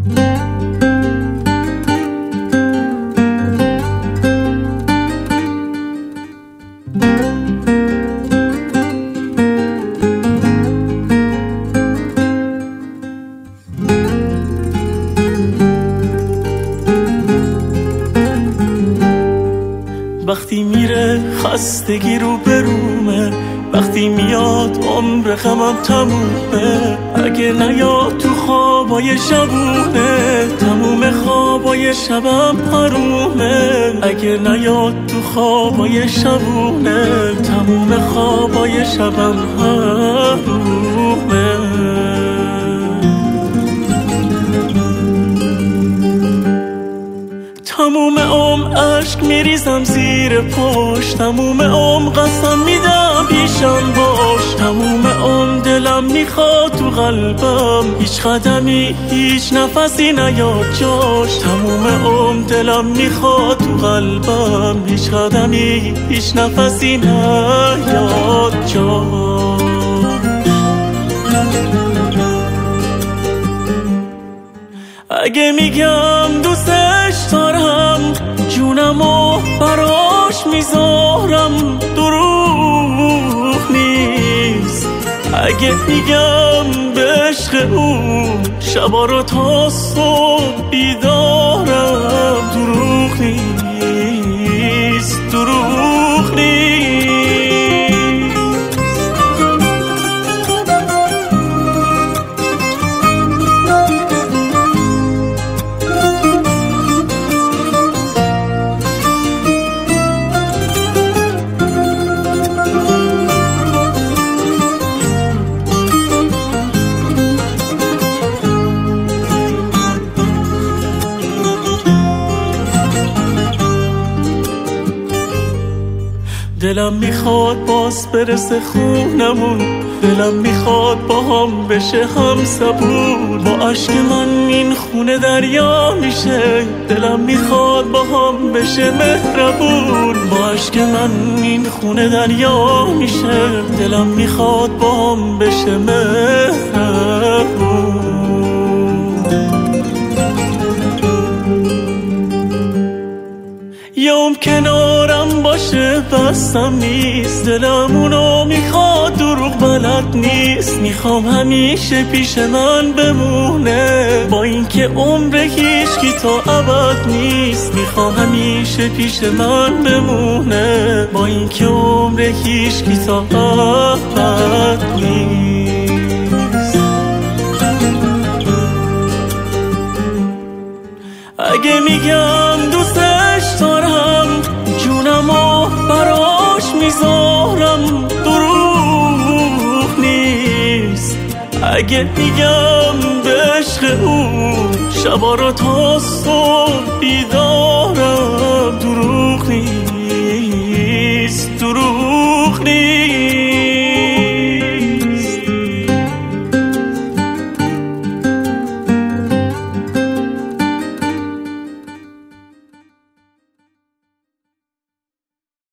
وقتی میره خستگی رو برومه، وقتی میاد عمر غمم تمومه. اگه نیاد تو خوابای شبونه، تموم خوابای شبم حرومه. اگه نیاد تو خوابای شبونه، تموم خوابای شبم حرومه. تموم عشق میریزم زیر پشت، تموم قسم میدم پیشم باش. تموم دلم میخواد تو قلبم، هیچ قدمی هیچ نفسی نیاد جاش. تموم دلم میخواد تو قلبم، هیچ قدمی هیچ نفسی نیاد جاش. اگه میگم دوستش دارم، جونمو براش میذارم، دروغ نیست. اگه میگم به عشق اون شبا رو تا صبح بیدارم، دروغ نیست، دروغ نیست. دلم میخواد باز برسه خونمون، دلم میخواد با هم بشه هم صبور. با عشق من این خونه دریا میشه، دلم میخواد با هم بشه مهربون. با عشق من این خونه دریا میشه، دلم میخواد با هم بشه مهربون. یوم کنارم باشه بستم نیست، دلم اونو میخواد دروغ بلد نیست. میخوام همیشه پیش من بمونه، با اینکه عمر هیچکی تا ابد نیست. میخوام همیشه پیش من بمونه، با اینکه عمر هیچکی تا ابد نیست. اگه میگم دوستش دارم، جونمو براش میذارم، دروغ نیست. اگه میگم به عشق اون شبا رو تا صبح